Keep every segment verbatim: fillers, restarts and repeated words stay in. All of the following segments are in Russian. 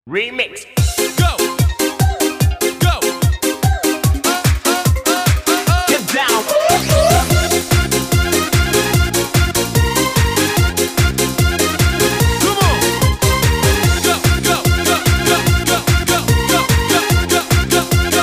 Remix. Go. Go. Get down. Come on. Go, go, go, go, go, go, go, go, go, go,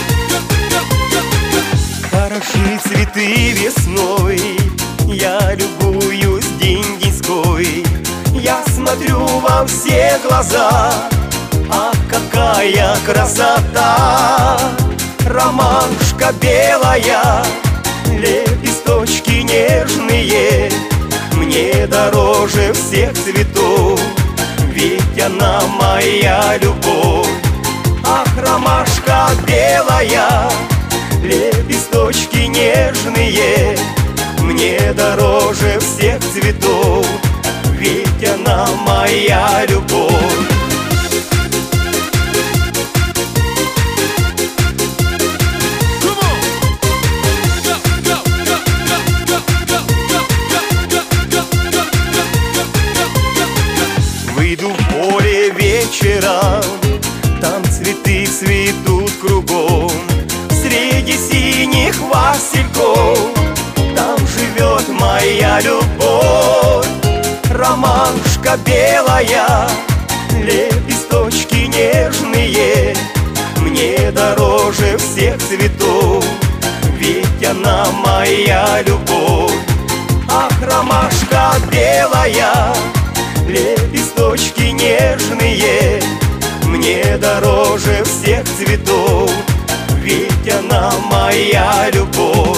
go. Хороши цветы весной, я любуюсь день-деньской. Я смотрю во все глаза, ах, какая красота! Ромашка белая, лепесточки нежные, мне дороже всех цветов, ведь она моя любовь. Ах, ромашка белая, лепесточки нежные, мне дороже всех цветов, ведь она моя любовь. Выйду в поле вечером, там цветы цветут кругом. Среди синих васильков там живет моя любовь. Ромашка белая, лепесточки нежные, мне дороже всех цветов, ведь она моя любовь. Ах, ромашка белая, лепесточки нежные, мне дороже всех цветов, ведь она моя любовь.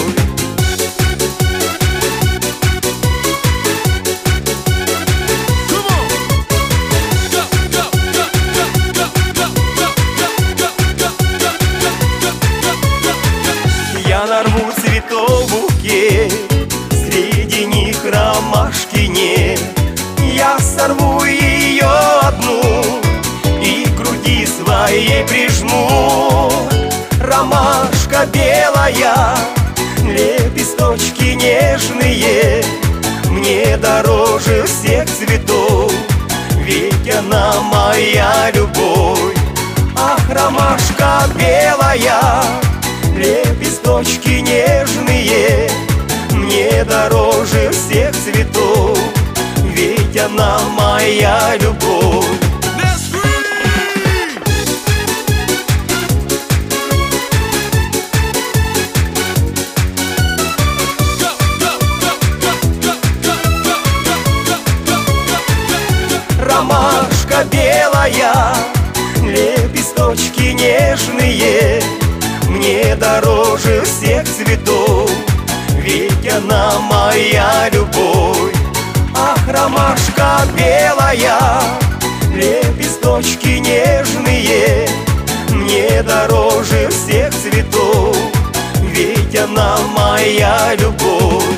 Я нарву цветов букет, среди них ромашки нет. Я сорву ее одну и к груди своей прижму. Ромашка белая, лепесточки нежные, мне дороже всех цветов, ведь она моя любовь. Ах, ромашка белая, лепесточки нежные, мне дороже всех цветов, ведь она моя любовь. Ромашка белая, лепесточки нежные, мне дороже всех цветов, ведь она моя любовь. Ах, ромашка белая, лепесточки нежные, мне дороже всех цветов, ведь она моя любовь.